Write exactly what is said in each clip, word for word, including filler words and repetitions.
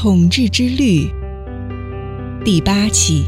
统治之律第八期。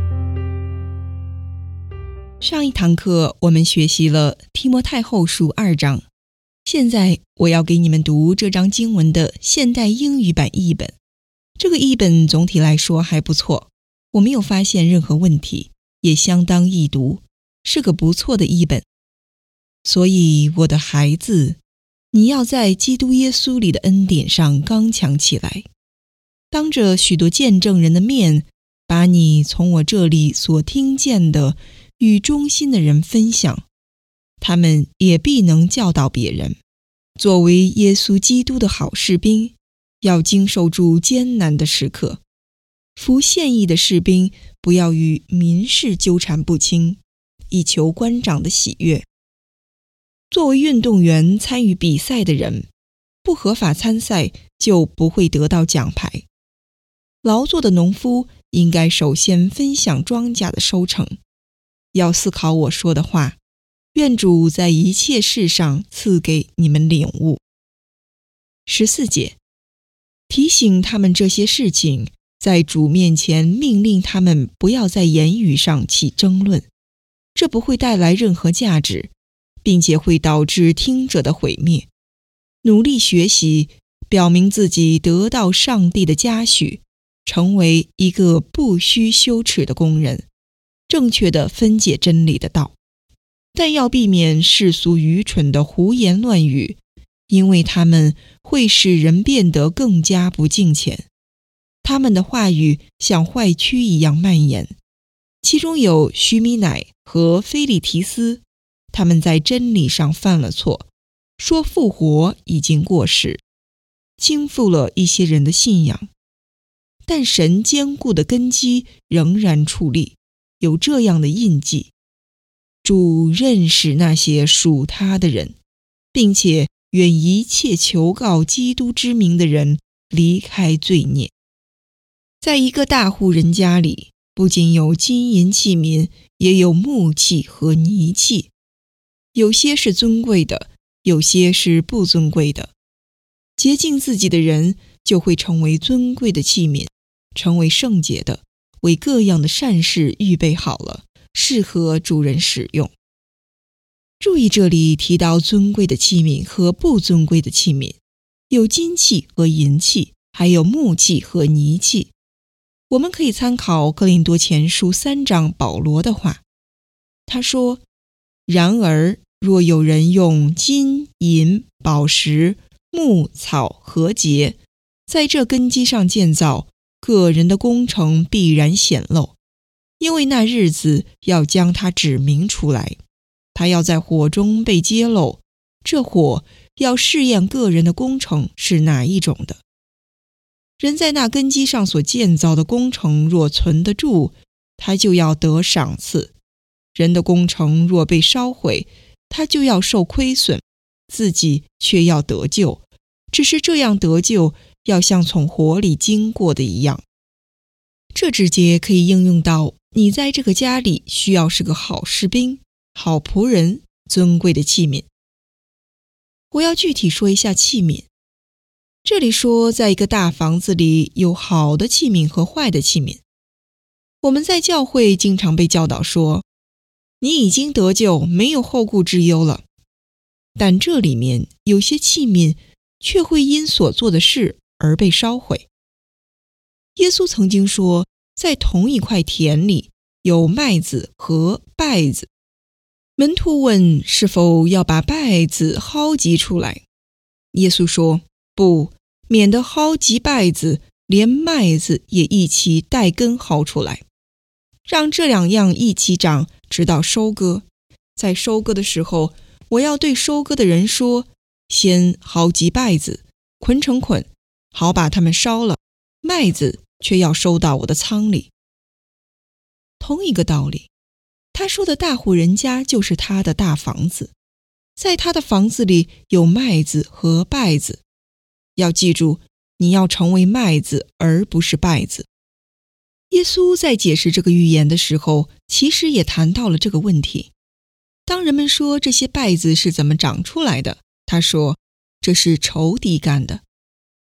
上一堂课我们学习了提摩太后书二章，现在我要给你们读这章经文的现代英语版译本。这个译本总体来说还不错，我没有发现任何问题，也相当易读，是个不错的译本。所以我的孩子，你要在基督耶稣里的恩典上刚强起来，当着许多见证人的面，把你从我这里所听见的与忠心的人分享，他们也必能教导别人。作为耶稣基督的好士兵，要经受住艰难的时刻。服现役的士兵不要与民事纠缠不清，以求官长的喜悦。作为运动员参与比赛的人，不合法参赛就不会得到奖牌。劳作的农夫应该首先分享庄稼的收成。要思考我说的话，愿主在一切事上赐给你们领悟。十四节，提醒他们这些事情，在主面前命令他们不要在言语上起争论，这不会带来任何价值，并且会导致听者的毁灭。努力学习，表明自己得到上帝的嘉许，成为一个不需羞耻的工人，正确地分解真理的道。但要避免世俗愚蠢的胡言乱语，因为他们会使人变得更加不敬虔。他们的话语像坏蛆一样蔓延，其中有许米乃和菲利提斯，他们在真理上犯了错，说复活已经过时，倾覆了一些人的信仰。但神坚固的根基仍然矗立，有这样的印记：主认识那些属他的人，并且愿一切求告基督之名的人离开罪孽。在一个大户人家里，不仅有金银器皿，也有木器和泥器，有些是尊贵的，有些是不尊贵的。洁净自己的人就会成为尊贵的器皿，成为圣洁的，为各样的善事预备好了，适合主人使用。注意，这里提到尊贵的器皿和不尊贵的器皿，有金器和银器，还有木器和泥器。我们可以参考哥林多前书三章保罗的话，他说：然而若有人用金银宝石木草禾秸，在这根基上建造，个人的工程必然显露，因为那日子要将它指明出来，他要在火中被揭露，这火要试验个人的工程是哪一种的。人在那根基上所建造的工程若存得住，他就要得赏赐；人的工程若被烧毁，他就要受亏损，自己却要得救，只是这样得救要像从火里经过的一样。这直接可以应用到你在这个家里需要是个好士兵、好仆人、尊贵的器皿。我要具体说一下器皿。这里说，在一个大房子里有好的器皿和坏的器皿。我们在教会经常被教导说，你已经得救，没有后顾之忧了。但这里面有些器皿却会因所做的事而被烧毁。耶稣曾经说，在同一块田里有麦子和稗子。门徒问是否要把稗子薅集出来，耶稣说，不，免得薅集稗子，连麦子也一起带根薅出来，让这两样一起长，直到收割。在收割的时候，我要对收割的人说，先薅集稗子，捆成捆，好把它们烧了，麦子却要收到我的仓里。同一个道理，他说的大户人家就是他的大房子，在他的房子里有麦子和稗子。要记住，你要成为麦子而不是稗子。耶稣在解释这个预言的时候，其实也谈到了这个问题。当人们说这些稗子是怎么长出来的，他说，这是仇敌干的。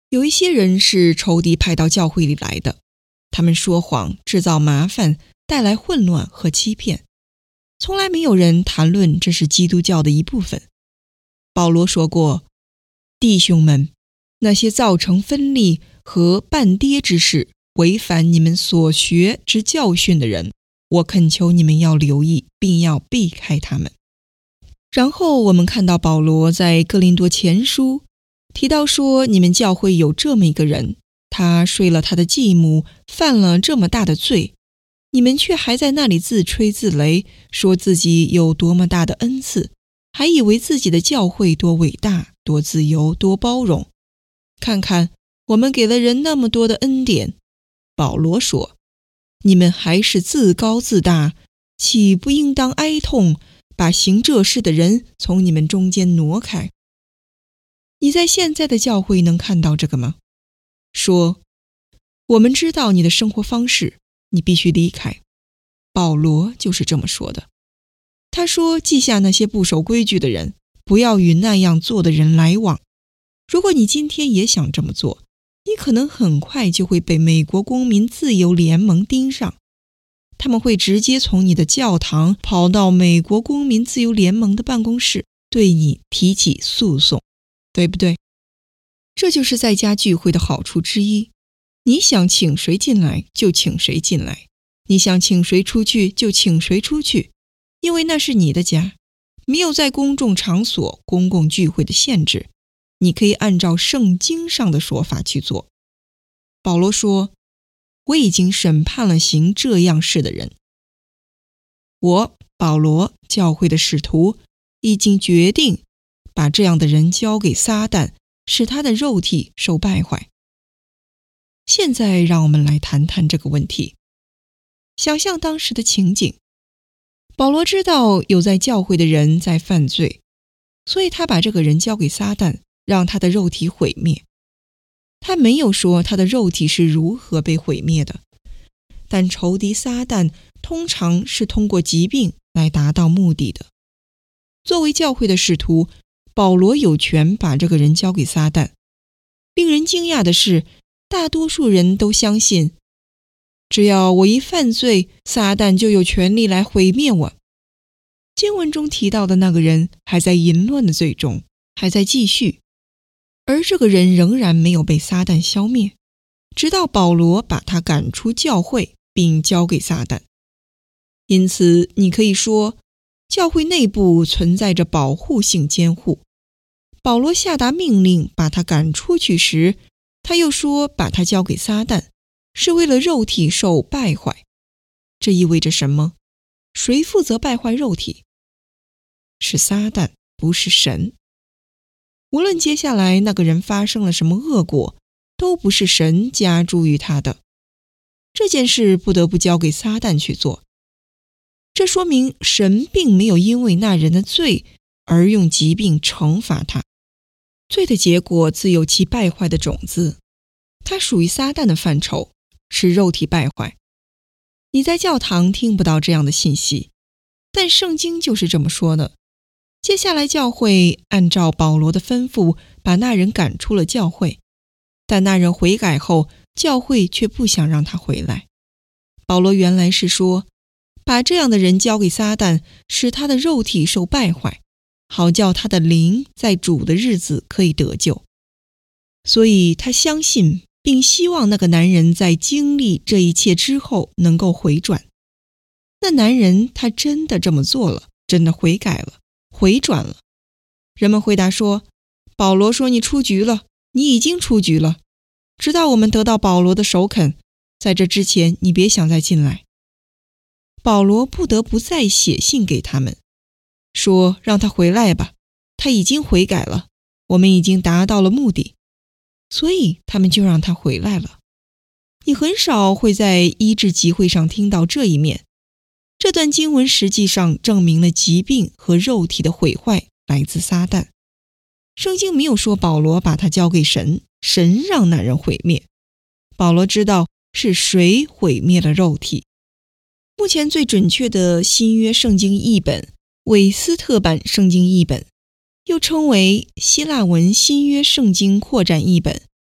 有一些人是仇敌派到教会里来的，他们说谎，制造麻烦，带来混乱和欺骗。从来没有人谈论这是基督教的一部分。保罗说过，弟兄们，那些造成分裂和绊跌之事，违反你们所学之教训的人，我恳求你们要留意，并要避开他们。然后我们看到保罗在哥林多前书提到说，你们教会有这么一个人，他睡了他的继母，犯了这么大的罪，你们却还在那里自吹自擂，说自己有多么大的恩赐，还以为自己的教会多伟大，多自由，多包容。看看我们给了人那么多的恩典。保罗说，你们还是自高自大，岂不应当哀痛，把行这事的人从你们中间挪开？你在现在的教会能看到这个吗？说，我们知道你的生活方式，你必须离开。保罗就是这么说的。他说，记下那些不守规矩的人，不要与那样做的人来往。如果你今天也想这么做，你可能很快就会被美国公民自由联盟盯上。他们会直接从你的教堂跑到美国公民自由联盟的办公室，对你提起诉讼，对不对？这就是在家聚会的好处之一。你想请谁进来就请谁进来，你想请谁出去就请谁出去，因为那是你的家，没有在公众场所公共聚会的限制，你可以按照圣经上的说法去做。保罗说，我已经审判了行这样事的人。我，保罗，教会的使徒，已经决定把这样的人交给撒旦，使他的肉体受败坏。现在让我们来谈谈这个问题。想象当时的情景，保罗知道有在教会的人在犯罪，所以他把这个人交给撒旦，让他的肉体毁灭。他没有说他的肉体是如何被毁灭的，但仇敌撒旦通常是通过疾病来达到目的的。作为教会的使徒，保罗有权把这个人交给撒旦。令人惊讶的是，大多数人都相信，只要我一犯罪，撒旦就有权利来毁灭我。经文中提到的那个人还在淫乱的罪中，还在继续，而这个人仍然没有被撒旦消灭，直到保罗把他赶出教会并交给撒旦。因此你可以说，教会内部存在着保护性监护。保罗下达命令把他赶出去时，他又说把他交给撒旦，是为了肉体受败坏。这意味着什么？谁负责败坏肉体？是撒旦，不是神。无论接下来那个人发生了什么恶果，都不是神加诸于他的。这件事不得不交给撒旦去做。这说明神并没有因为那人的罪而用疾病惩罚他。罪的结果自有其败坏的种子，它属于撒旦的范畴，使肉体败坏。你在教堂听不到这样的信息，但圣经就是这么说的。接下来教会按照保罗的吩咐把那人赶出了教会，但那人悔改后，教会却不想让他回来。保罗原来是说，把这样的人交给撒旦，使他的肉体受败坏，好叫他的灵在主的日子可以得救。所以他相信并希望那个男人在经历这一切之后能够回转。那男人他真的这么做了，真的悔改了，回转了。人们回答说，保罗说你出局了，你已经出局了，直到我们得到保罗的首肯，在这之前你别想再进来。保罗不得不再写信给他们，说让他回来吧，他已经悔改了，我们已经达到了目的，所以他们就让他回来了。你很少会在医治集会上听到这一面。这段经文实际上证明了疾病和肉体的毁坏来自撒旦。圣经没有说保罗把他交给神，神让那人毁灭。保罗知道是谁毁灭了肉体。目前最准确的新约圣经译本，韦斯特版圣经译本，又称为希腊文新约圣经扩展译本，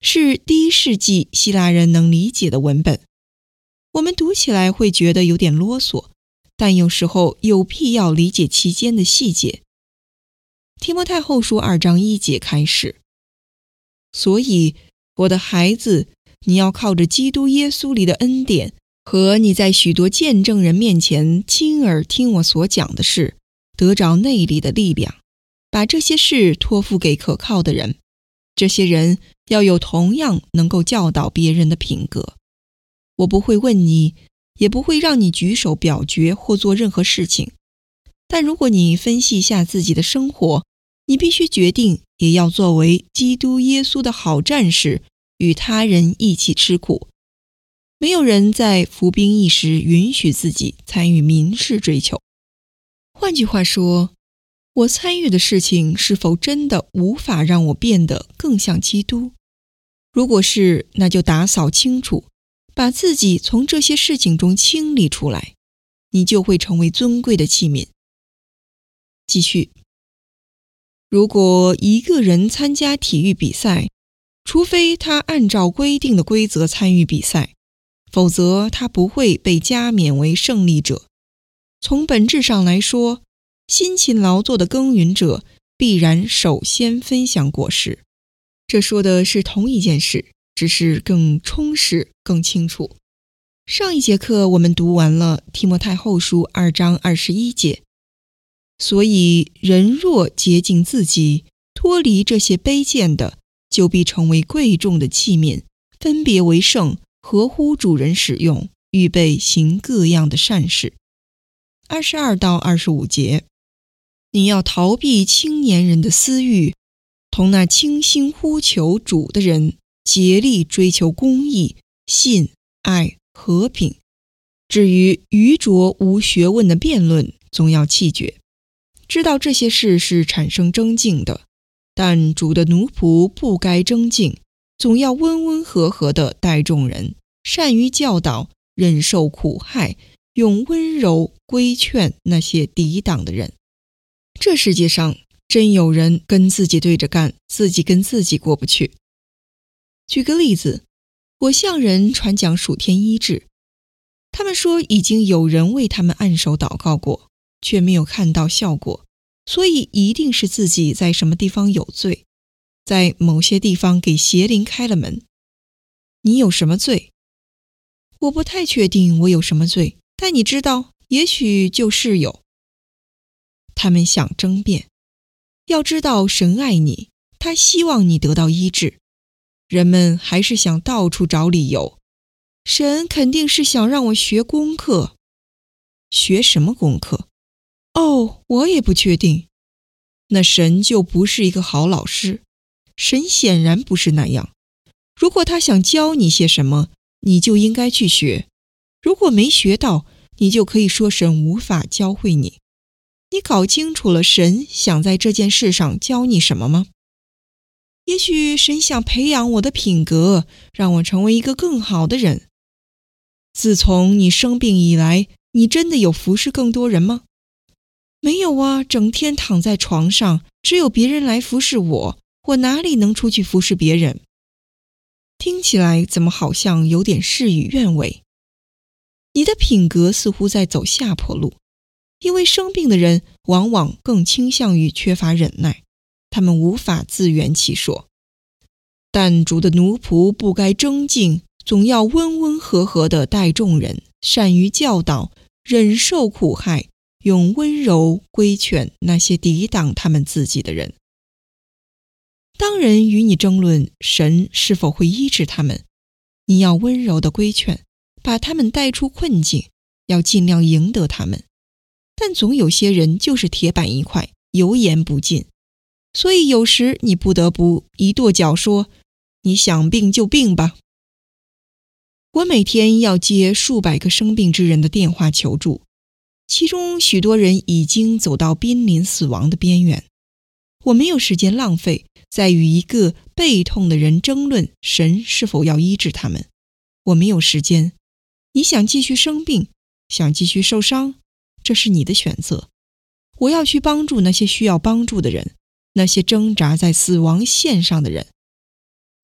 是第一世纪希腊人能理解的文本。我们读起来会觉得有点啰嗦，但有时候有必要理解其间的细节。提摩太后书二章一节开始，所以我的孩子，你要靠着基督耶稣里的恩典和你在许多见证人面前亲耳听我所讲的事，得着内里的力量，把这些事托付给可靠的人。这些人要有同样能够教导别人的品格。我不会问你，也不会让你举手表决或做任何事情。但如果你分析一下自己的生活，你必须决定也要作为基督耶稣的好战士，与他人一起吃苦。没有人在服兵役时允许自己参与民事追求。换句话说，我参与的事情是否真的无法让我变得更像基督？如果是，那就打扫清楚，把自己从这些事情中清理出来，你就会成为尊贵的器皿。继续，如果一个人参加体育比赛，除非他按照规定的规则参与比赛，否则他不会被加冕为胜利者。从本质上来说，辛勤劳作的耕耘者必然首先分享果实。这说的是同一件事，只是更充实、更清楚。上一节课我们读完了提摩太后书二章二十一节，所以人若洁净自己，脱离这些卑贱的，就必成为贵重的器皿，分别为圣，合乎主人使用，预备行各样的善事。二十二到二十五节，你要逃避青年人的私欲，同那倾心呼求主的人，竭力追求公义、信、爱、和平。至于愚拙无学问的辩论，总要弃绝。知道这些事是产生争竞的，但主的奴仆不该争竞，总要温温和和地待众人，善于教导，忍受苦害，用温柔规劝那些抵挡的人。这世界上真有人跟自己对着干，自己跟自己过不去。举个例子，我向人传讲属天医治，他们说已经有人为他们按手祷告过，却没有看到效果，所以一定是自己在什么地方有罪，在某些地方给邪灵开了门。你有什么罪？我不太确定我有什么罪，但你知道，也许就是有。他们想争辩，要知道神爱你，他希望你得到医治。人们还是想到处找理由，神肯定是想让我学功课。学什么功课？哦，我也不确定。那神就不是一个好老师，神显然不是那样。如果他想教你些什么，你就应该去学。如果没学到，你就可以说神无法教会你。你搞清楚了神想在这件事上教你什么吗？也许神想培养我的品格，让我成为一个更好的人。自从你生病以来，你真的有服侍更多人吗？没有啊，整天躺在床上，只有别人来服侍我，我哪里能出去服侍别人？听起来怎么好像有点事与愿违？你的品格似乎在走下坡路，因为生病的人往往更倾向于缺乏忍耐，他们无法自圆其说。但主的奴仆不该争竞，总要温温和和地待众人，善于教导，忍受苦害，用温柔规劝那些抵挡他们自己的人。当人与你争论神是否会医治他们，你要温柔地规劝，把他们带出困境，要尽量赢得他们。但总有些人就是铁板一块，油盐不进，所以有时你不得不一跺脚说，你想病就病吧。我每天要接数百个生病之人的电话求助，其中许多人已经走到濒临死亡的边缘。我没有时间浪费在与一个背痛的人争论神是否要医治他们。我没有时间。你想继续生病，想继续受伤，这是你的选择。我要去帮助那些需要帮助的人，那些挣扎在死亡线上的人。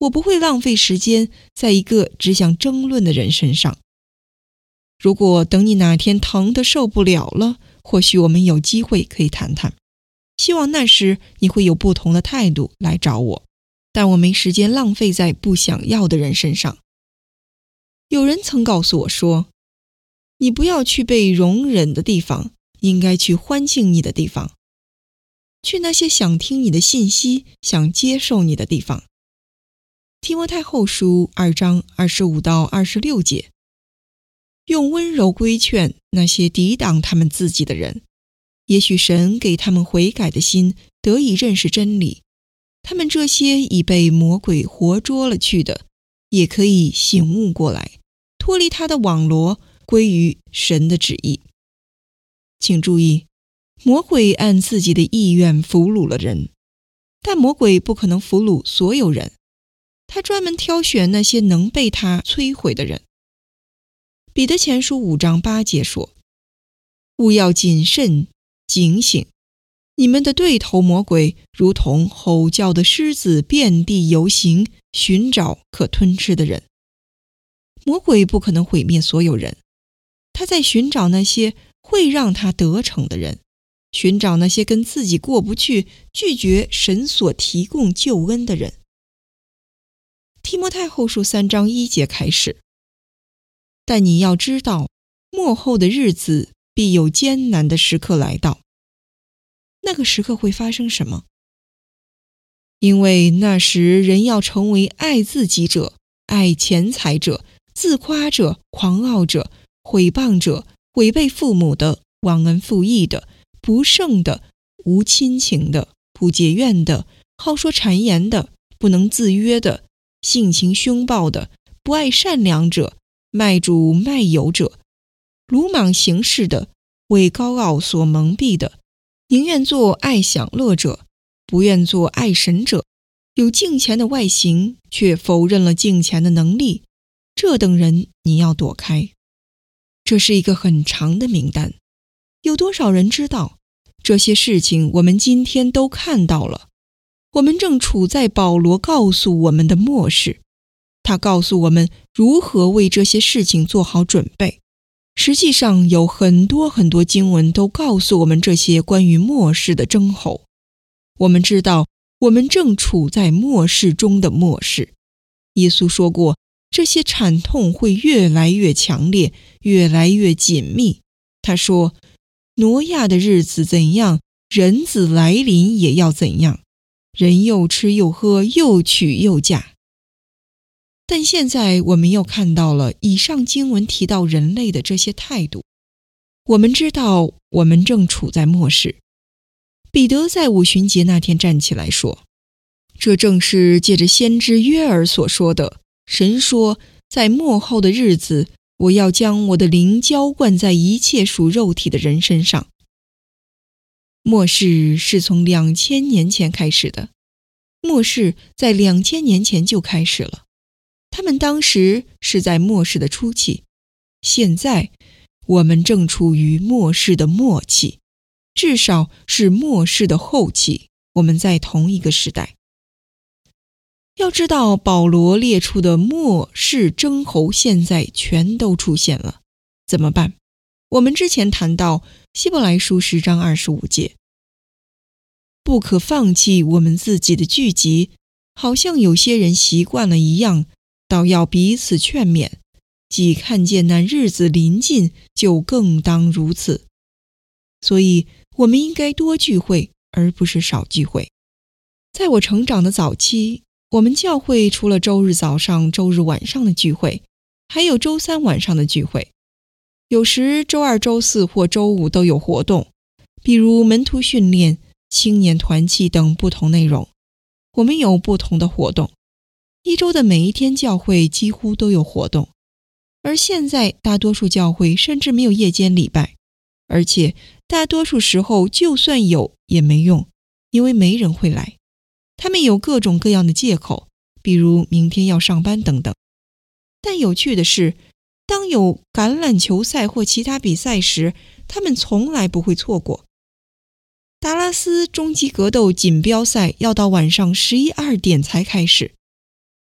我不会浪费时间在一个只想争论的人身上。如果等你哪天疼得受不了了，或许我们有机会可以谈谈。希望那时你会有不同的态度来找我，但我没时间浪费在不想要的人身上。有人曾告诉我说，你不要去被容忍的地方，应该去欢庆你的地方，去那些想听你的信息、想接受你的地方。提摩太后书二章二十五到二十六节，用温柔规劝那些抵挡他们自己的人，也许神给他们悔改的心，得以认识真理。他们这些已被魔鬼活捉了去的，也可以醒悟过来，脱离他的网罗，归于神的旨意。请注意，魔鬼按自己的意愿俘虏了人，但魔鬼不可能俘虏所有人，他专门挑选那些能被他摧毁的人。彼得前书五章八节说，务要谨慎警醒，你们的对头魔鬼如同吼叫的狮子，遍地游行，寻找可吞吃的人。魔鬼不可能毁灭所有人，他在寻找那些会让他得逞的人，寻找那些跟自己过不去、拒绝神所提供救恩的人。提摩太后书三章一节开始，但你要知道，末后的日子必有艰难的时刻来到。那个时刻会发生什么？因为那时人要成为爱自己者、爱钱财者、自夸者、狂傲者、毁谤者、违背父母的、忘恩负义的、不圣的、无亲情的、不结怨的、好说谗言的、不能自约的、性情凶暴的、不爱善良者、卖主卖友者、鲁莽行事的、为高傲所蒙蔽的，宁愿做爱享乐者，不愿做爱神者，有敬虔的外形，却否认了敬虔的能力，这等人你要躲开。这是一个很长的名单，有多少人知道？这些事情我们今天都看到了。我们正处在保罗告诉我们的末世，他告诉我们如何为这些事情做好准备。实际上有很多很多经文都告诉我们这些关于末世的征候。我们知道我们正处在末世中的末世。耶稣说过，这些惨痛会越来越强烈，越来越紧密。他说，挪亚的日子怎样，人子来临也要怎样，人又吃又喝，又娶又嫁。但现在我们又看到了以上经文提到人类的这些态度，我们知道我们正处在末世。彼得在五旬节那天站起来说，这正是借着先知约珥所说的，神说，在末后的日子，我要将我的灵浇灌在一切属肉体的人身上。末世是从两千年前开始的，末世在两千年前就开始了。他们当时是在末世的初期，现在我们正处于末世的末期，至少是末世的后期，我们在同一个时代。要知道，保罗列出的末世征候现在全都出现了，怎么办？我们之前谈到希伯来书十章二十五节，不可放弃我们自己的聚集，好像有些人习惯了一样，倒要彼此劝勉，既看见那日子临近，就更当如此。所以我们应该多聚会，而不是少聚会。在我成长的早期，我们教会除了周日早上、周日晚上的聚会，还有周三晚上的聚会。有时周二、周四或周五都有活动，比如门徒训练、青年团契等不同内容。我们有不同的活动，一周的每一天教会几乎都有活动。而现在大多数教会甚至没有夜间礼拜，而且大多数时候就算有也没用，因为没人会来。他们有各种各样的借口，比如明天要上班等等。但有趣的是，当有橄榄球赛或其他比赛时，他们从来不会错过。达拉斯终极格斗锦标赛要到晚上十一二点才开始，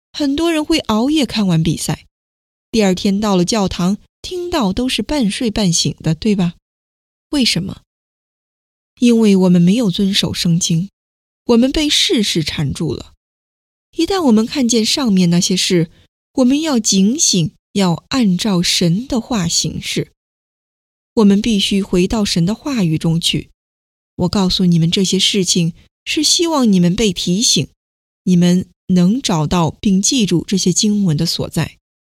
很多人会熬夜看完比赛，第二天到了教堂，听到都是半睡半醒的，对吧？为什么？因为我们没有遵守圣经，我们被世事缠住了。一旦我们看见上面那些事，我们要警醒，要按照神的话行事。我们必须回到神的话语中去。我告诉你们这些事情，是希望你们被提醒，你们能找到并记住这些经文的所在。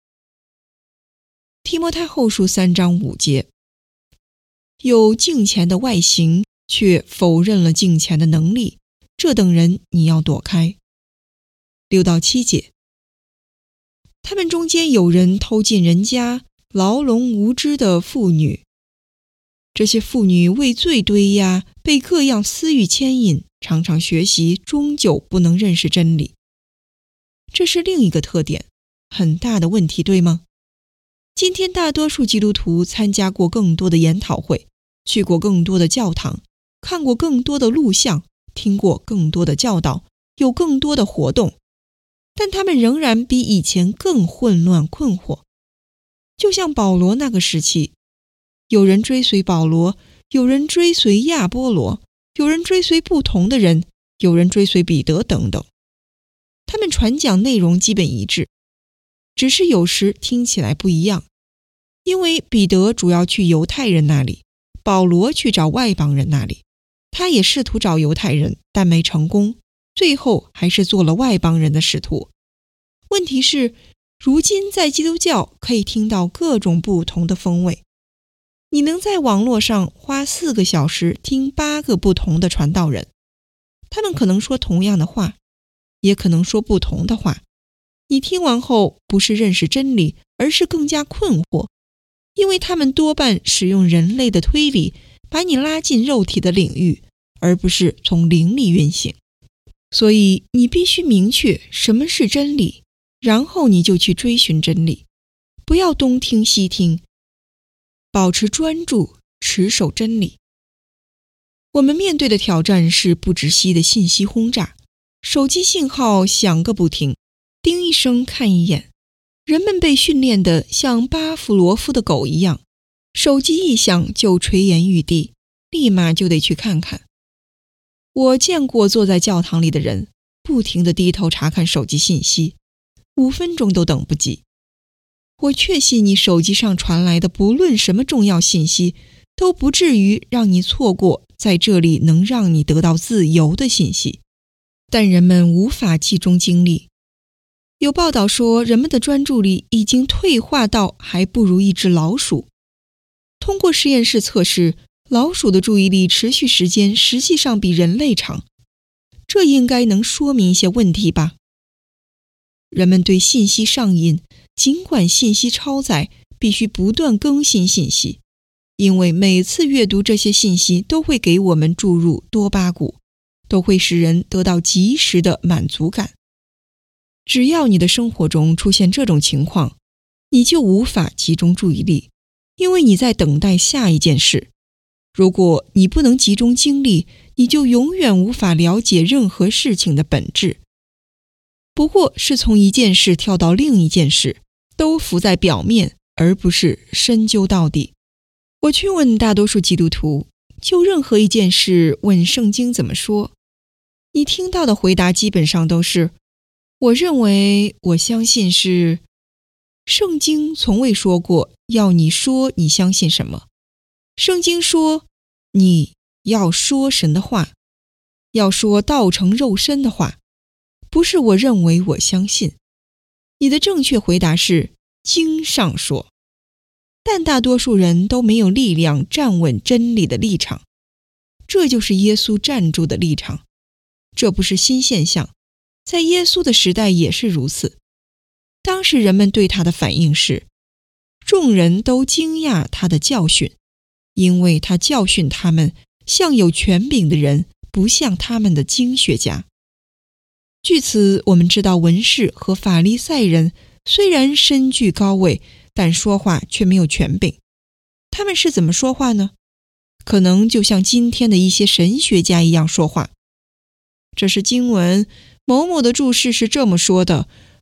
提摩太后书三章五节，有敬虔的外形，却否认了敬虔的能力，这等人你要躲开。六到七节，他们中间有人偷进人家，牢笼无知的妇女。这些妇女为罪堆压，被各样私欲牵引，常常学习，终究不能认识真理。这是另一个特点，很大的问题，对吗？今天大多数基督徒参加过更多的研讨会，去过更多的教堂，看过更多的录像，听过更多的教导，有更多的活动，但他们仍然比以前更混乱困惑。就像保罗那个时期，有人追随保罗，有人追随亚波罗，有人追随不同的人，有人追随彼得等等。他们传讲内容基本一致，只是有时听起来不一样。因为彼得主要去犹太人那里，保罗去找外邦人那里，他也试图找犹太人，但没成功，最后还是做了外邦人的使徒。问题是，如今在基督教可以听到各种不同的风味。你能在网络上花四个小时听八个不同的传道人，他们可能说同样的话，也可能说不同的话。你听完后不是认识真理，而是更加困惑，因为他们多半使用人类的推理，把你拉进肉体的领域，而不是从灵里运行。所以你必须明确什么是真理，然后你就去追寻真理，不要东听西听，保持专注，持守真理。我们面对的挑战是不止息的信息轰炸，手机信号响个不停，叮一声看一眼。人们被训练得像巴甫罗夫的狗一样，手机一响就垂涎欲滴，立马就得去看看。我见过坐在教堂里的人，不停地低头查看手机信息，五分钟都等不及。我确信你手机上传来的不论什么重要信息，都不至于让你错过在这里能让你得到自由的信息。但人们无法集中精力。有报道说，人们的专注力已经退化到还不如一只老鼠。通过实验室测试，老鼠的注意力持续时间实际上比人类长。这应该能说明一些问题吧？人们对信息上瘾，尽管信息超载，必须不断更新信息，因为每次阅读这些信息都会给我们注入多巴谷，都会使人得到及时的满足感。只要你的生活中出现这种情况，你就无法集中注意力，因为你在等待下一件事。如果你不能集中精力，你就永远无法了解任何事情的本质。不过是从一件事跳到另一件事，都浮在表面，而不是深究到底。我去问大多数基督徒，就任何一件事问圣经怎么说，你听到的回答基本上都是，我认为，我相信是。圣经从未说过要你说你相信什么。圣经说，你要说神的话，要说道成肉身的话，不是我认为我相信。你的正确回答是经上说。但大多数人都没有力量站稳真理的立场，这就是耶稣站住的立场。这不是新现象，在耶稣的时代也是如此。当时人们对他的反应是，众人都惊讶他的教训，因为他教训他们像有权柄的人，不像他们的经学家。据此，我们知道文士和法利赛人虽然身居高位，但说话却没有权柄。他们是怎么说话呢？可能就像今天的一些神学家一样说话。这是经文，某某的注释是这么说的，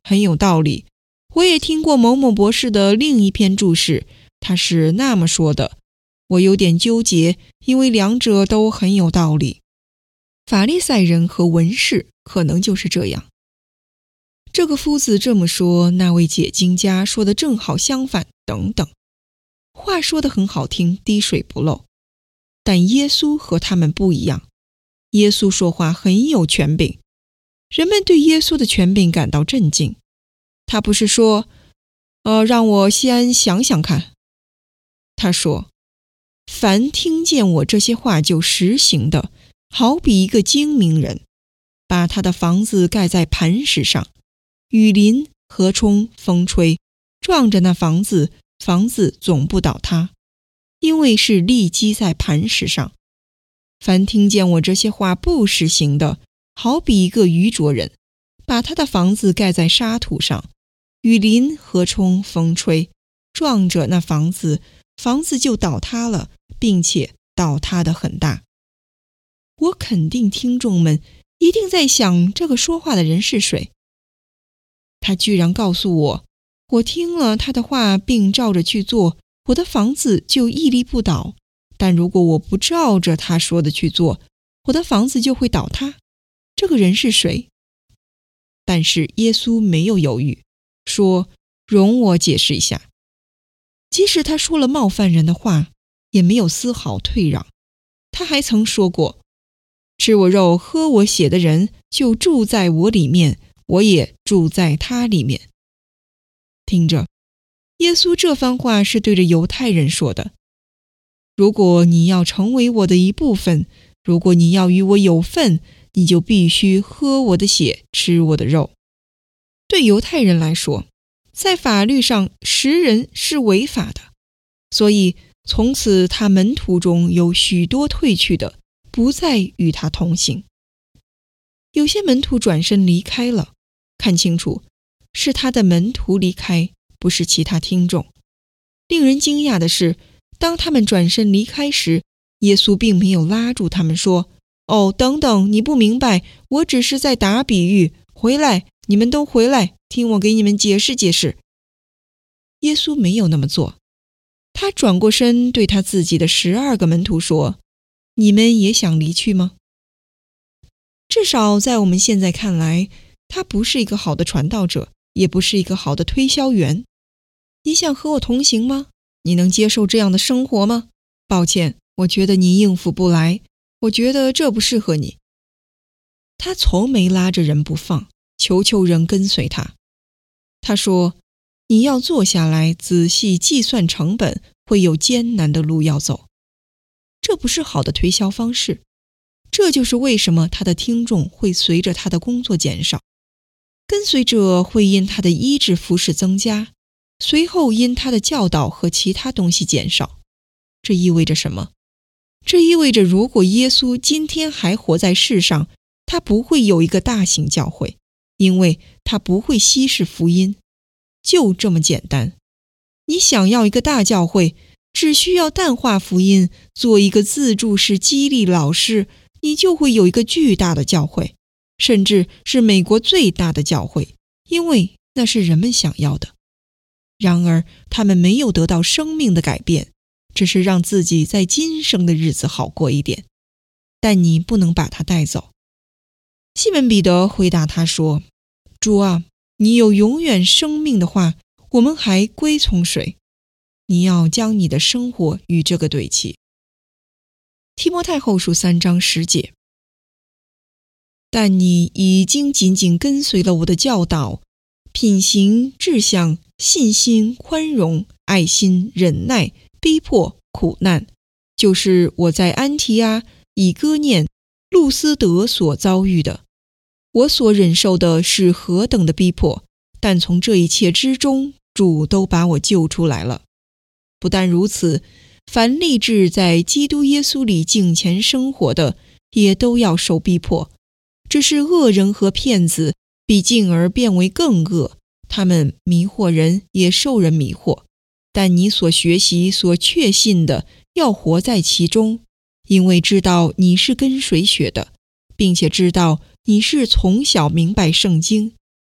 很有道理。我也听过某某博士的另一篇注释，他是那么说的。我有点纠结，因为两者都很有道理。法利赛人和文士可能就是这样。这个夫子这么说，那位解经家说的正好相反，等等。话说得很好听，滴水不漏。但耶稣和他们不一样，耶稣说话很有权柄，人们对耶稣的权柄感到震惊。他不是说，呃，让我先想想看。他说，凡听见我这些话就实行的，好比一个精明人，把他的房子盖在磐石上，雨淋、河冲、风吹，撞着那房子，房子总不倒塌，因为是立基在磐石上。凡听见我这些话不实行的，好比一个愚拙人，把他的房子盖在沙土上，雨淋、河冲、风吹，撞着那房子，房子就倒塌了，并且倒塌得很大。我肯定听众们一定在想，这个说话的人是谁？他居然告诉我，我听了他的话并照着去做，我的房子就屹立不倒。但如果我不照着他说的去做，我的房子就会倒塌。这个人是谁？但是耶稣没有犹豫，说，容我解释一下。即使他说了冒犯人的话，也没有丝毫退让。他还曾说过，吃我肉喝我血的人就住在我里面，我也住在他里面。听着，耶稣这番话是对着犹太人说的。如果你要成为我的一部分，如果你要与我有份，你就必须喝我的血，吃我的肉。对犹太人来说，在法律上食人是违法的，所以从此他门徒中有许多退去的，不再与他同行。有些门徒转身离开了，看清楚，是他的门徒离开，不是其他听众。令人惊讶的是，当他们转身离开时，耶稣并没有拉住他们说，哦，等等，你不明白，我只是在打比喻，回来，你们都回来，听我给你们解释解释。耶稣没有那么做，他转过身对他自己的十二个门徒说，你们也想离去吗？至少在我们现在看来，他不是一个好的传道者，也不是一个好的推销员。你想和我同行吗？你能接受这样的生活吗？抱歉，我觉得你应付不来，我觉得这不适合你。他从没拉着人不放，求求人跟随他。他说，你要坐下来仔细计算成本，会有艰难的路要走。这不是好的推销方式。这就是为什么他的听众会随着他的工作减少，跟随者会因他的医治服事增加，随后因他的教导和其他东西减少。这意味着什么？这意味着如果耶稣今天还活在世上，他不会有一个大型教会，因为他不会稀释福音。就这么简单。你想要一个大教会，只需要淡化福音，做一个自助式激励老师，你就会有一个巨大的教会，甚至是美国最大的教会，因为那是人们想要的。然而，他们没有得到生命的改变，只是让自己在今生的日子好过一点。但你不能把它带走。西门彼得回答他说，主啊，你有永远生命的话，我们还归从谁？你要将你的生活与这个对齐。提摩太后书三章十节。但你已经紧紧跟随了我的教导，品行、志向、信心、宽容、爱心、忍耐、逼迫、苦难，就是我在安提阿、以哥念、路斯德所遭遇的。我所忍受的是何等的逼迫，但从这一切之中，主都把我救出来了。不但如此，凡立志在基督耶稣里敬虔生活的，也都要受逼迫。只是恶人和骗子比进而变为更恶，他们迷惑人，也受人迷惑。但你所学习、所确信的，要活在其中，因为知道你是跟谁学的，并且知道你是从小明白圣经，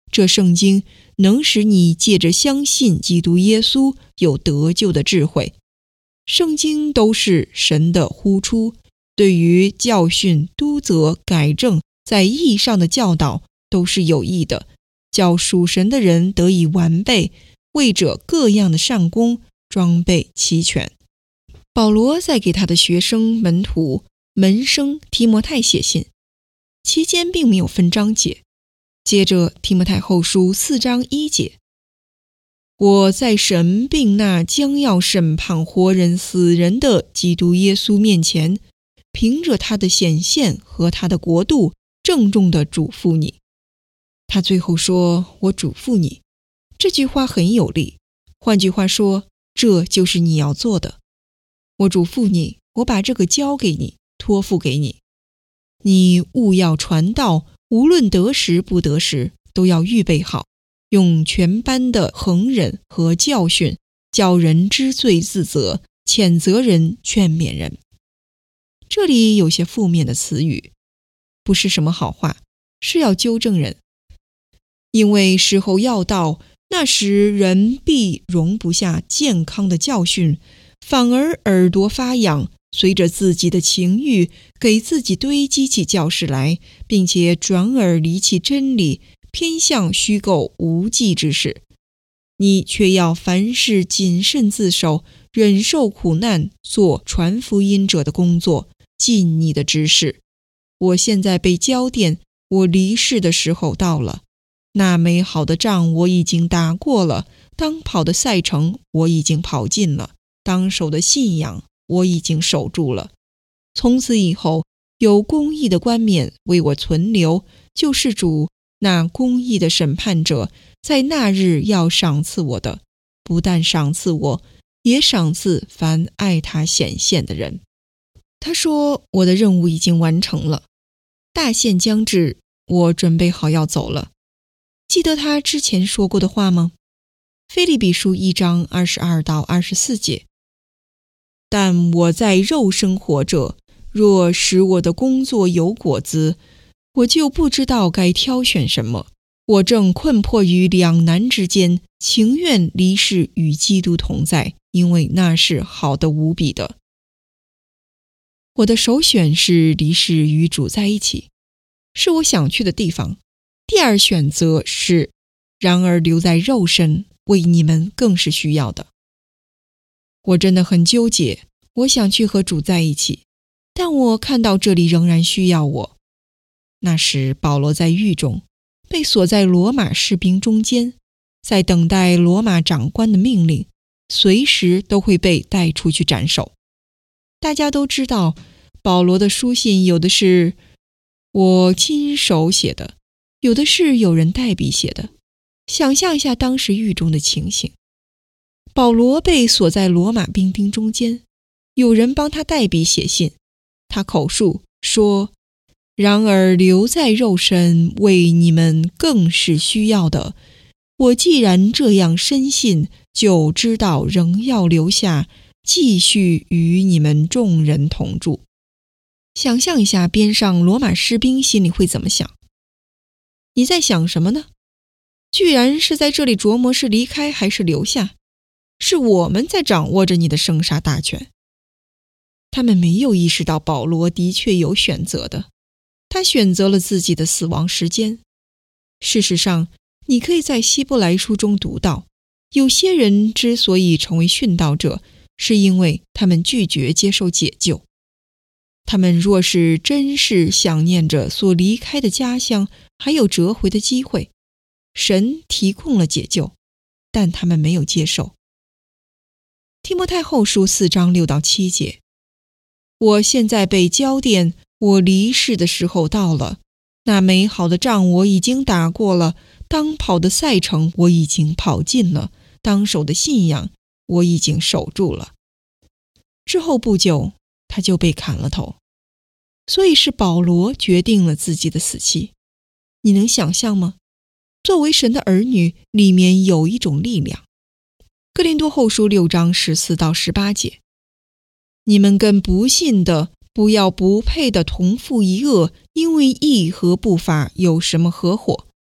这圣经能使你借着相信基督耶稣有得救的智慧。圣经都是神的呼出，对于教训、督责、改正，在义上的教导都是有益的，叫属神的人得以完备，为着各样的善功装备齐全。保罗在给他的学生、门徒、门生提摩太写信，期间并没有分章节。接着提摩太后书四章一节，我在神并那将要审判活人死人的基督耶稣面前，凭着他的显现和他的国度，郑重地嘱咐你。他最后说，我嘱咐你，这句话很有力，换句话说，这就是你要做的。我嘱咐你，我把这个交给你，托付给你，你务要传道，无论得时不得时，都要预备好，用全般的恒忍和教训，叫人知罪自责，谴责人，劝勉人。这里有些负面的词语，不是什么好话，是要纠正人。因为时候要到，那时人必容不下健康的教训，反而耳朵发痒，随着自己的情欲，给自己堆积起教示来，并且转而离弃真理，偏向虚构无稽之事。你却要凡事谨慎自守，忍受苦难，做传福音者的工作，尽你的职事。我现在被交奠，我离世的时候到了。那美好的仗我已经打过了，当跑的赛程我已经跑尽了，当守的信仰我已经守住了。从此以后，有公义的冠冕为我存留，就是主那公义的审判者，在那日要赏赐我的，不但赏赐我，也赏赐凡爱他显现的人。他说，我的任务已经完成了，大限将至，我准备好要走了。记得他之前说过的话吗？腓立比书一章二十二到二十四节。但我在肉身活着，若使我的工作有果子，我就不知道该挑选什么。我正困迫于两难之间，情愿离世与基督同在，因为那是好的无比的。我的首选是离世与主在一起，是我想去的地方。第二选择是，然而留在肉身，为你们更是需要的。我真的很纠结，我想去和主在一起，但我看到这里仍然需要我。那时保罗在狱中，被锁在罗马士兵中间，在等待罗马长官的命令，随时都会被带出去斩首。大家都知道，保罗的书信有的是我亲手写的，有的是有人代笔写的。想象一下当时狱中的情形，保罗被锁在罗马兵丁中间，有人帮他代笔写信，他口述说，然而留在肉身，为你们更是需要的。我既然这样深信，就知道仍要留下，继续与你们众人同住。想象一下边上罗马士兵心里会怎么想？你在想什么呢？居然是在这里琢磨是离开还是留下，是我们在掌握着你的生杀大权。他们没有意识到保罗的确有选择的，他选择了自己的死亡时间。事实上，你可以在希伯来书中读到，有些人之所以成为殉道者，是因为他们拒绝接受解救。他们若是真是想念着所离开的家乡，还有折回的机会，神提供了解救，但他们没有接受。提摩太后书四章六到七节，我现在被交奠，我离世的时候到了。那美好的仗我已经打过了，当跑的赛程我已经跑尽了，当守的信仰我已经守住了。之后不久，他就被砍了头。所以是保罗决定了自己的死期。你能想象吗？作为神的儿女，里面有一种力量。哥林多后书六章十四到十八节，你们跟不信的，不要不配的同负一恶，因为义和不法有什么合伙？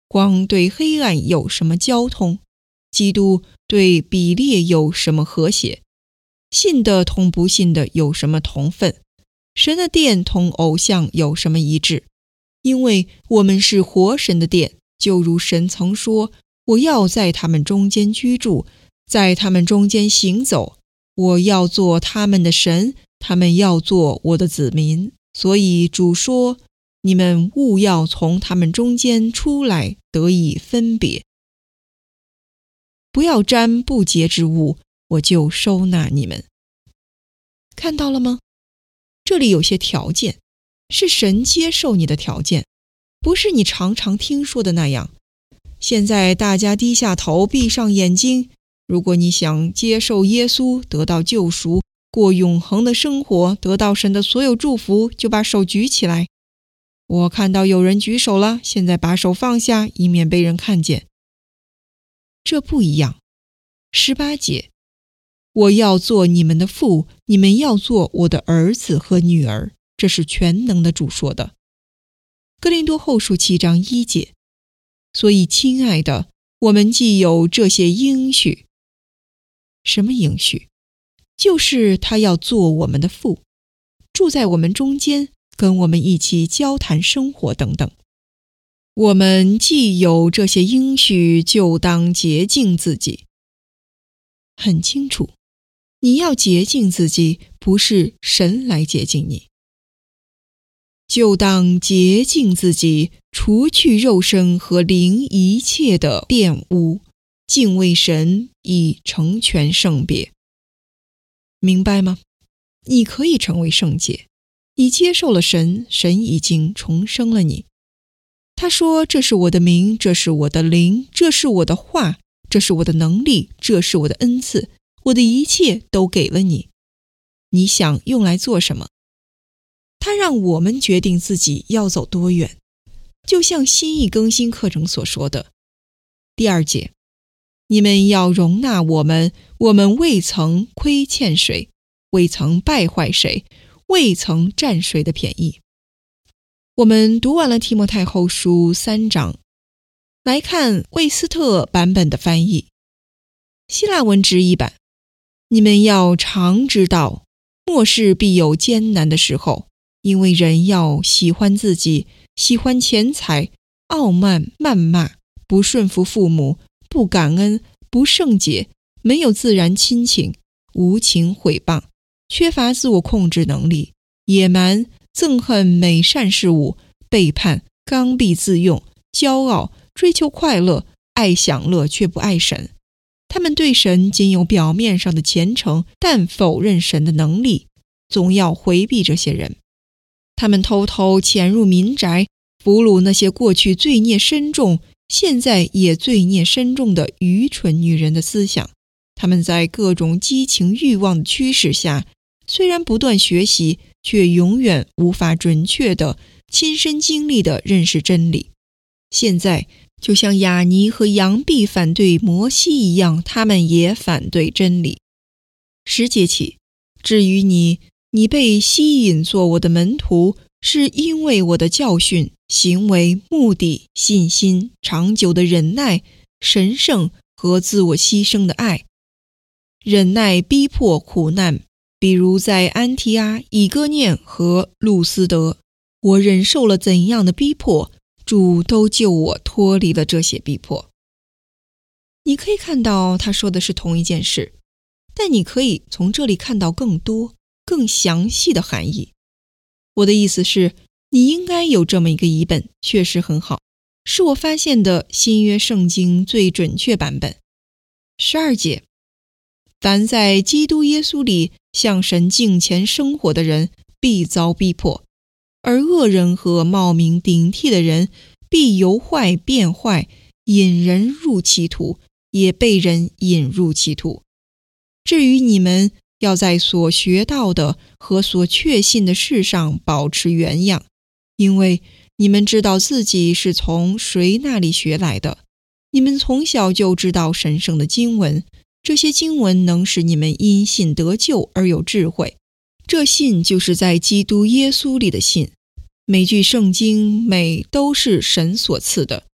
光对黑暗有什么交通？基督对比列有什么和谐？信的同不信的有什么同分？神的殿同偶像有什么一致？因为我们是活神的殿，就如神曾说，我要在他们中间居住，在他们中间行走，我要做他们的神，他们要做我的子民。所以主说，你们务要从他们中间出来，得以分别。不要沾不洁之物，我就收纳你们。看到了吗？这里有些条件，是神接受你的条件，不是你常常听说的那样。现在大家低下头，闭上眼睛。如果你想接受耶稣，得到救赎，过永恒的生活，得到神的所有祝福，就把手举起来。我看到有人举手了，现在把手放下，以免被人看见。这不一样。十八节，我要做你们的父，你们要做我的儿子和女儿，这是全能的主说的。哥林多后书七章一节，所以亲爱的，我们既有这些应许。什么应许？就是他要做我们的父，住在我们中间，跟我们一起交谈生活等等。我们既有这些应许，就当洁净自己。很清楚，你要洁净自己，不是神来洁净你。就当洁净自己，除去肉身和灵一切的玷污，敬畏神，以成全圣别。明白吗？你可以成为圣洁，你接受了神，神已经重生了你。他说，这是我的名，这是我的灵，这是我的话，这是我的能力，这是我的恩赐，我的一切都给了你。你想用来做什么？他让我们决定自己要走多远，就像新意更新课程所说的。第二节，你们要容纳我们，我们未曾亏欠谁，未曾败坏谁，未曾占谁的便宜。我们读完了提摩太后书三章，来看魏斯特版本的翻译。希腊文直译版，你们要常知道，末世必有艰难的时候，因为人要喜欢自己，喜欢钱财，傲慢谩骂，不顺服父母，不感恩，不圣洁，没有自然亲情，无情毁谤，缺乏自我控制能力，野蛮，憎恨美善事物，背叛，刚愎自用，骄傲，追求快乐，爱享乐却不爱神。他们对神仅有表面上的虔诚，但否认神的能力，总要回避这些人。他们偷偷潜入民宅，俘虏那些过去罪孽深重，现在也罪孽深重的愚蠢女人的思想。他们在各种激情欲望的驱使下，虽然不断学习，却永远无法准确地亲身经历地认识真理。现在就像亚尼和杨毕反对摩西一样，他们也反对真理。十节起，至于你，你被吸引做我的门徒，是因为我的教训、行为、目的、信心、长久的忍耐、神圣和自我牺牲的爱。忍耐逼迫苦难，比如在安提阿、以哥念和路斯德，我忍受了怎样的逼迫，主都救我脱离了这些逼迫。你可以看到他说的是同一件事，但你可以从这里看到更多、更详细的含义。我的意思是，你应该有这么一个译本，确实很好，是我发现的新约圣经最准确版本。十二节，凡在基督耶稣里向神敬虔生活的人，必遭逼迫，而恶人和冒名顶替的人，必由坏变坏，引人入歧途，也被人引入歧途。至于你们，要在所学到的和所确信的事上保持原样，因为你们知道自己是从谁那里学来的。你们从小就知道神圣的经文，这些经文能使你们因信得救而有智慧。这信就是在基督耶稣里的信。每句圣经每都是神所赐的，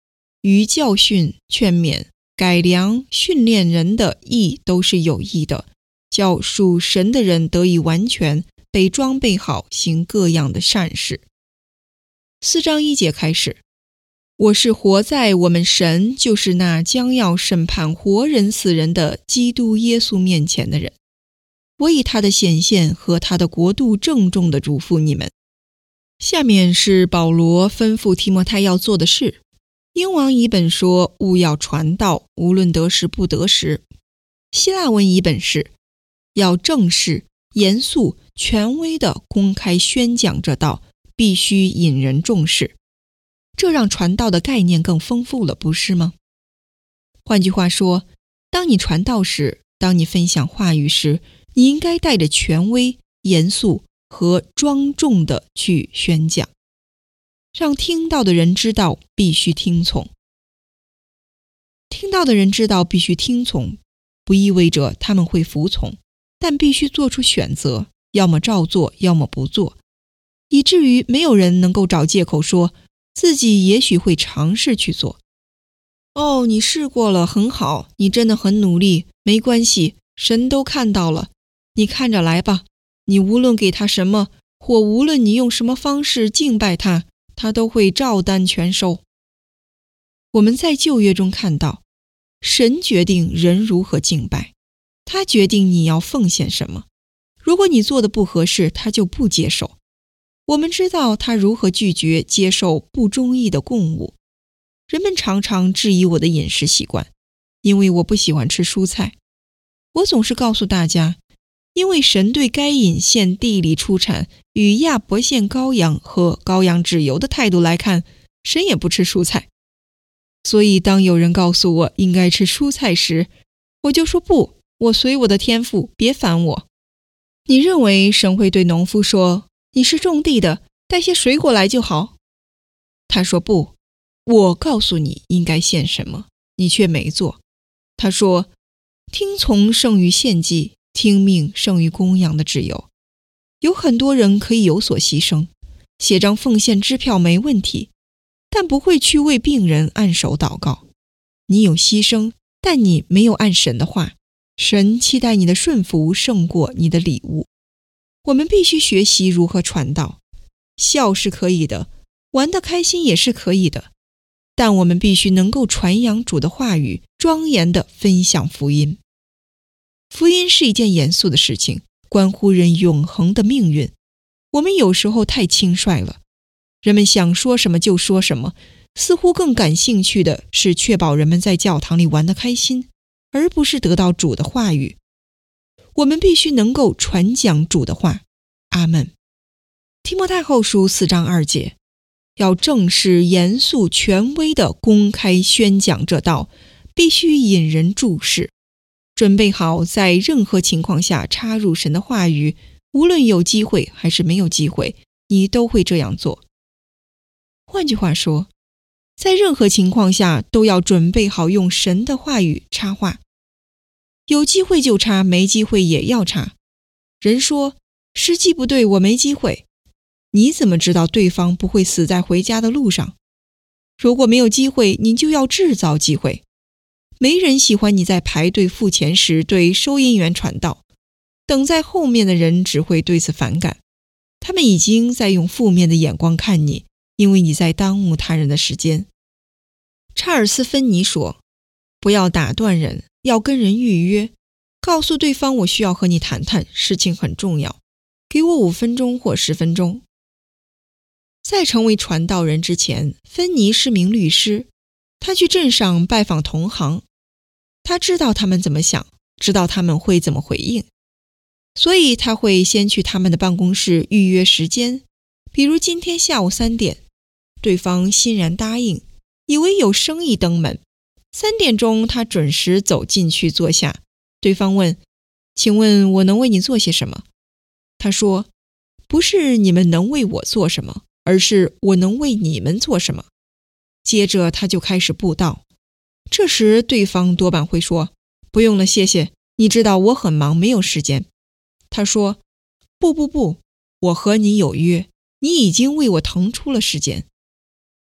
于教训、劝勉、改良、训练人的义都是有益的，叫属神的人得以完全，被装备好，行各样的善事。四章一节开始，我是活在我们神，就是那将要审判活人死人的基督耶稣面前的人。我以他的显现和他的国度郑重地嘱咐你们。下面是保罗吩咐提摩太要做的事。英王译本说，务要传道，无论得时不得时。希腊文译本是，要正式、严肃、权威地公开宣讲这道，必须引人重视。这让传道的概念更丰富了，不是吗？换句话说，当你传道时，当你分享话语时，你应该带着权威、严肃和庄重地去宣讲，让听到的人知道必须听从。听到的人知道必须听从，不意味着他们会服从，但必须做出选择，要么照做，要么不做，以至于没有人能够找借口说自己也许会尝试去做。哦，你试过了，很好，你真的很努力，没关系，神都看到了，你看着来吧。你无论给他什么，或无论你用什么方式敬拜他，他都会照单全收。我们在旧约中看到，神决定人如何敬拜，他决定你要奉献什么。如果你做的不合适，他就不接受。我们知道他如何拒绝接受不中意的供物。人们常常质疑我的饮食习惯，因为我不喜欢吃蔬菜。我总是告诉大家，因为神对该隐献地里出产与亚伯献羔羊和羔羊脂油的态度来看，神也不吃蔬菜。所以当有人告诉我应该吃蔬菜时，我就说不，我随我的天父，别烦我。你认为神会对农夫说，你是种地的，带些水果来就好？他说不，我告诉你应该献什么，你却没做。他说，听从胜于献祭，听命胜于公羊的脂油。有很多人可以有所牺牲，写张奉献支票没问题，但不会去为病人按手祷告。你有牺牲，但你没有按神的话，神期待你的顺服胜过你的礼物。我们必须学习如何传道，笑是可以的，玩得开心也是可以的，但我们必须能够传扬主的话语，庄严地分享福音。福音是一件严肃的事情，关乎人永恒的命运。我们有时候太轻率了，人们想说什么就说什么，似乎更感兴趣的是确保人们在教堂里玩得开心，而不是得到主的话语。我们必须能够传讲主的话。阿们。提摩太后书四章二节，要正式、严肃、权威地公开宣讲这道，必须引人注视，准备好在任何情况下插入神的话语，无论有机会还是没有机会，你都会这样做。换句话说，在任何情况下都要准备好用神的话语插话，有机会就插，没机会也要插。人说，时机不对，我没机会。你怎么知道对方不会死在回家的路上？如果没有机会，你就要制造机会。没人喜欢你在排队付钱时对收银员传道，等在后面的人只会对此反感。他们已经在用负面的眼光看你，因为你在耽误他人的时间。查尔斯·芬尼说，不要打断人，要跟人预约，告诉对方我需要和你谈谈，事情很重要，给我五分钟或十分钟。在成为传道人之前，芬尼是名律师，他去镇上拜访同行，他知道他们怎么想，知道他们会怎么回应，所以他会先去他们的办公室预约时间，比如今天下午三点，对方欣然答应，以为有生意登门。三点钟他准时走进去坐下，对方问，请问我能为你做些什么？他说，不是你们能为我做什么，而是我能为你们做什么。接着他就开始布道，这时对方多半会说，不用了，谢谢，你知道我很忙，没有时间。他说，不不不，我和你有约，你已经为我腾出了时间。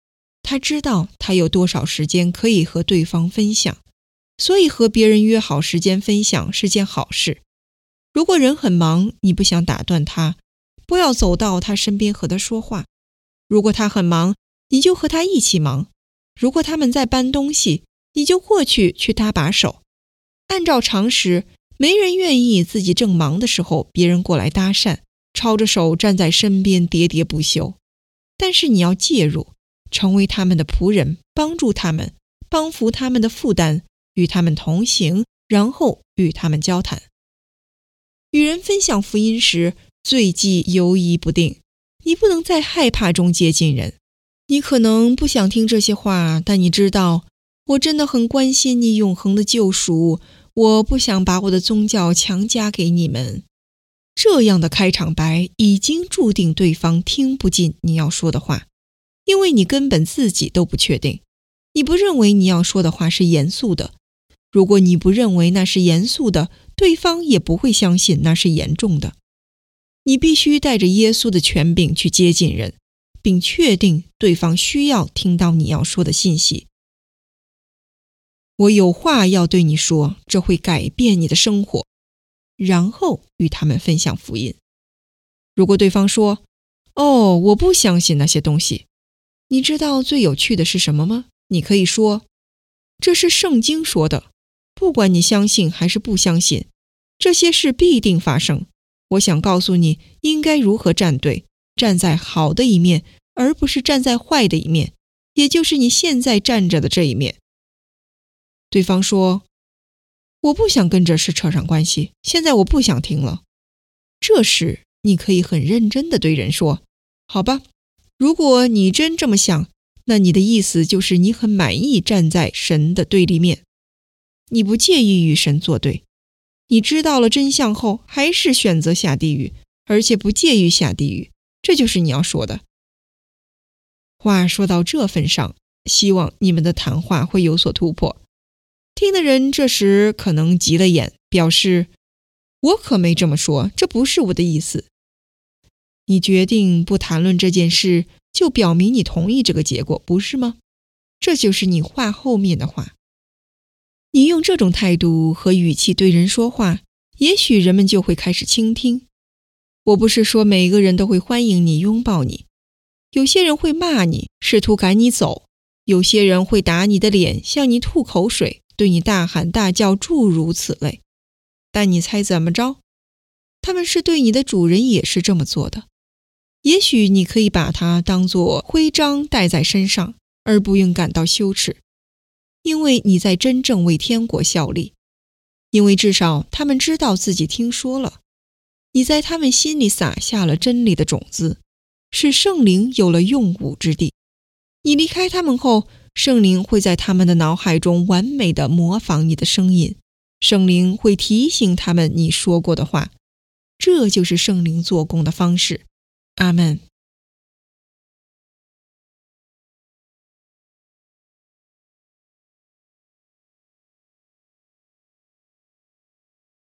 他知道他有多少时间可以和对方分享，所以和别人约好时间分享是件好事。如果人很忙，你不想打断他，不要走到他身边和他说话。如果他很忙，你就和他一起忙。如果他们在搬东西，你就过去去搭把手。按照常识，没人愿意自己正忙的时候，别人过来搭讪，抄着手站在身边喋喋不休。但是你要介入，成为他们的仆人，帮助他们，帮扶他们的负担，与他们同行，然后与他们交谈。与人分享福音时，罪忌犹疑不定，你不能在害怕中接近人。你可能不想听这些话，但你知道，我真的很关心你永恒的救赎，我不想把我的宗教强加给你们。这样的开场白已经注定对方听不进你要说的话，因为你根本自己都不确定。你不认为你要说的话是严肃的，如果你不认为那是严肃的，对方也不会相信那是严重的。你必须带着耶稣的权柄去接近人，并确定对方需要听到你要说的信息。我有话要对你说，这会改变你的生活，然后与他们分享福音。如果对方说，哦，我不相信那些东西，你知道最有趣的是什么吗？你可以说，这是圣经说的，不管你相信还是不相信，这些事必定发生。我想告诉你应该如何站队，站在好的一面，而不是站在坏的一面，也就是你现在站着的这一面。对方说，我不想跟这事扯上关系，现在我不想听了。这时你可以很认真地对人说，好吧，如果你真这么想，那你的意思就是你很满意站在神的对立面，你不介意与神作对，你知道了真相后还是选择下地狱，而且不介意下地狱，这就是你要说的。话说到这份上，希望你们的谈话会有所突破。听的人这时可能急了眼，表示我可没这么说，这不是我的意思。你决定不谈论这件事，就表明你同意这个结果，不是吗？这就是你话后面的话。你用这种态度和语气对人说话，也许人们就会开始倾听。我不是说每个人都会欢迎你、拥抱你，有些人会骂你，试图赶你走，有些人会打你的脸，向你吐口水，对你大喊大叫，诸如此类。但你猜怎么着？他们是对你的主人也是这么做的。也许你可以把它当作徽章戴在身上，而不用感到羞耻，因为你在真正为天国效力，因为至少他们知道自己听说了，你在他们心里撒下了真理的种子，使圣灵有了用武之地。你离开他们后，圣灵会在他们的脑海中完美地模仿你的声音，圣灵会提醒他们你说过的话，这就是圣灵做工的方式。阿们。